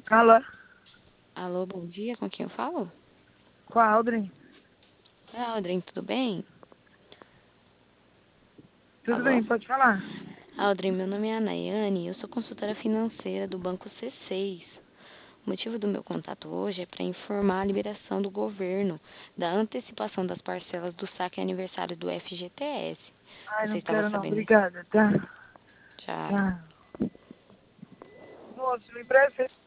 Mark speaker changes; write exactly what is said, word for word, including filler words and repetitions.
Speaker 1: Alô,
Speaker 2: Alô, bom dia, com quem eu falo?
Speaker 1: com a Aldrin.
Speaker 2: Ah, Aldrin, tudo bem?
Speaker 1: Tudo
Speaker 2: Alô?
Speaker 1: bem, pode falar.
Speaker 2: Aldrin, meu nome é Anaiane e eu sou consultora financeira do Banco C seis. O motivo do meu contato hoje é para informar a liberação do governo da antecipação das parcelas do saque aniversário do F G T S.
Speaker 1: Ai,
Speaker 2: Você
Speaker 1: não
Speaker 2: estava
Speaker 1: quero não,
Speaker 2: sabendo?
Speaker 1: obrigada, tá?
Speaker 2: Já.
Speaker 1: Tá. Moço, me empresta